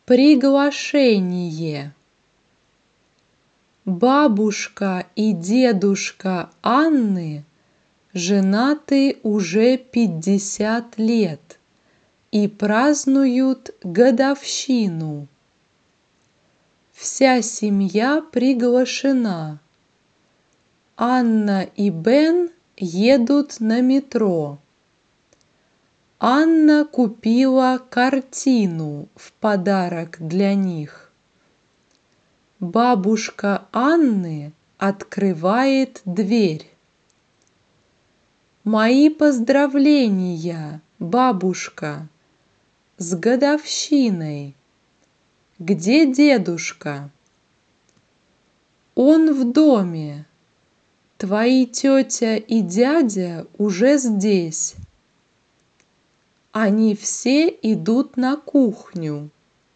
Приглашение. Бабушка и дедушка Анны женаты уже 50 лет и празднуют годовщину. Вся семья приглашена. Анна и Бен едут на метро. Анна купила картину в подарок для них. Бабушка Анны открывает дверь. Мои поздравления, бабушка, с годовщиной. Где дедушка? Он в доме. Твои тетя и дядя уже здесь. Они все идут на кухню.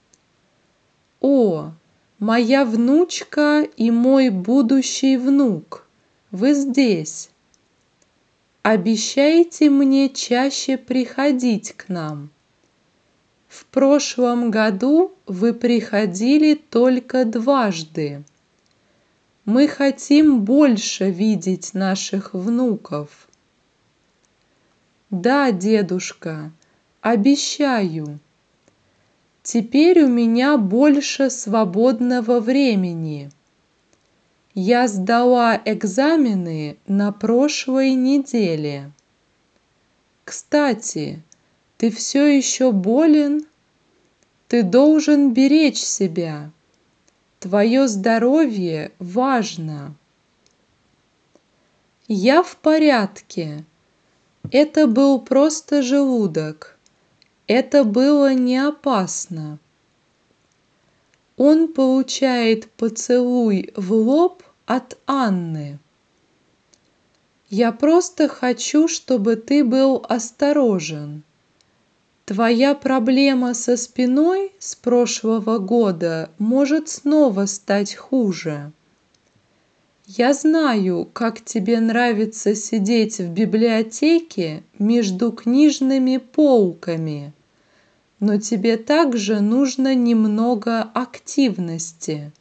О, моя внучка и мой будущий внук, вы здесь. Обещайте мне чаще приходить к нам. В прошлом году вы приходили только дважды. Мы хотим больше видеть наших внуков. Да, дедушка, обещаю. Теперь у меня больше свободного времени. Я сдала экзамены на прошлой неделе. Кстати, ты все еще болен? Ты должен беречь себя. Твое здоровье важно. Я в порядке. Это был просто желудок. Это было не опасно. Он получает поцелуй в лоб от Анны. Я просто хочу, чтобы ты был осторожен. Твоя проблема со спиной с прошлого года может снова стать хуже. Я знаю, как тебе нравится сидеть в библиотеке между книжными полками, но тебе также нужно немного активности.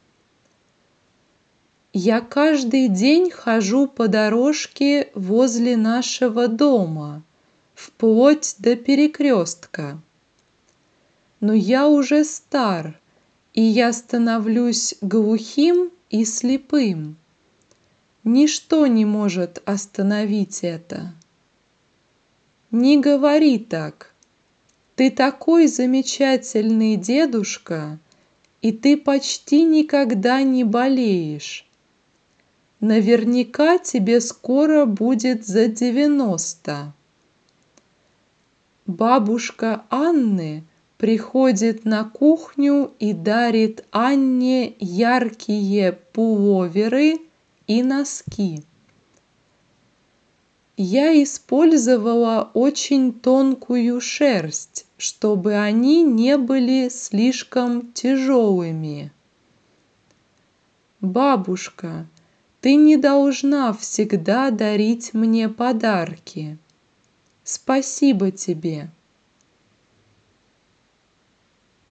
Я каждый день хожу по дорожке возле нашего дома, вплоть до перекрестка. Но я уже стар, и я становлюсь глухим и слепым. Ничто не может остановить это. Не говори так. Ты такой замечательный дедушка, и ты почти никогда не болеешь. Наверняка тебе скоро будет за 90. Бабушка Анны приходит на кухню и дарит Анне яркие пуловеры и носки. Я использовала очень тонкую шерсть, чтобы они не были слишком тяжелыми. Бабушка, ты не должна всегда дарить мне подарки. Спасибо тебе.